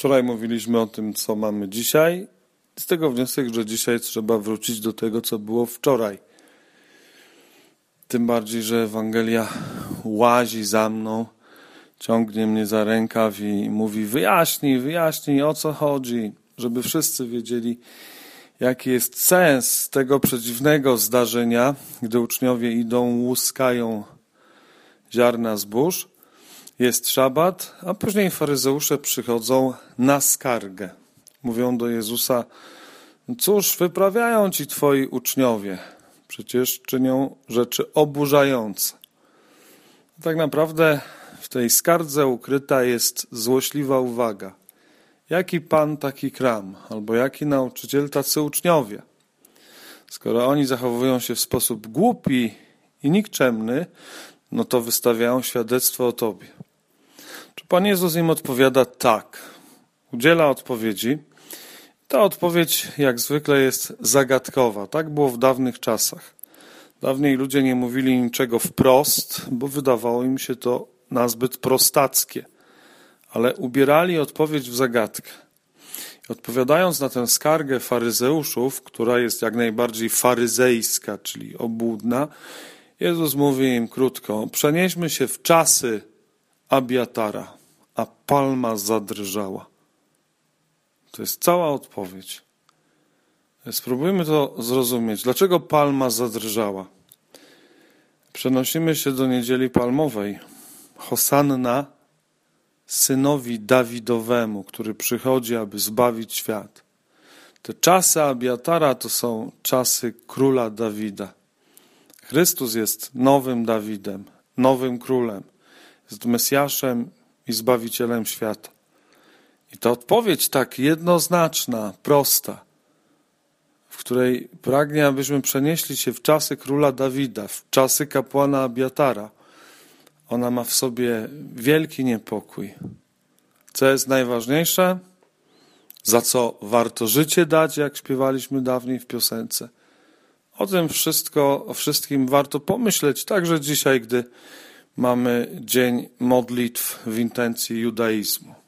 Wczoraj mówiliśmy o tym, co mamy dzisiaj. Z tego wniosek, że dzisiaj trzeba wrócić do tego, co było wczoraj. Tym bardziej, że Ewangelia łazi za mną, ciągnie mnie za rękaw i mówi: wyjaśnij, o co chodzi, żeby wszyscy wiedzieli, jaki jest sens tego przedziwnego zdarzenia, gdy uczniowie idą, łuskają ziarna zbóż. Jest szabat, a później faryzeusze przychodzą na skargę. Mówią do Jezusa: cóż wyprawiają ci twoi uczniowie? Przecież czynią rzeczy oburzające. Tak naprawdę w tej skardze ukryta jest złośliwa uwaga. Jaki pan, taki kram, albo jaki nauczyciel, tacy uczniowie. Skoro oni zachowują się w sposób głupi i nikczemny, no to wystawiają świadectwo o tobie. Czy Pan Jezus im odpowiada tak? Udziela odpowiedzi. Ta odpowiedź jak zwykle jest zagadkowa. Tak było w dawnych czasach. Dawniej ludzie nie mówili niczego wprost, bo wydawało im się to nazbyt prostackie. Ale ubierali odpowiedź w zagadkę. Odpowiadając na tę skargę faryzeuszów, która jest jak najbardziej faryzejska, czyli obłudna, Jezus mówi im krótko: przenieśmy się w czasy Abiatara, a palma zadrżała. To jest cała odpowiedź. Spróbujmy to zrozumieć. Dlaczego palma zadrżała? Przenosimy się do Niedzieli Palmowej. Hosanna synowi Dawidowemu, który przychodzi, aby zbawić świat. Te czasy Abiatara to są czasy króla Dawida. Chrystus jest nowym Dawidem, nowym królem. Jest Mesjaszem i Zbawicielem świata. I ta odpowiedź tak jednoznaczna, prosta, w której pragnie, abyśmy przenieśli się w czasy króla Dawida, w czasy kapłana Abiatara, ona ma w sobie wielki niepokój. Co jest najważniejsze? Za co warto życie dać, jak śpiewaliśmy dawniej w piosence. O wszystkim warto pomyśleć, także dzisiaj, gdy mamy dzień modlitw w intencji judaizmu.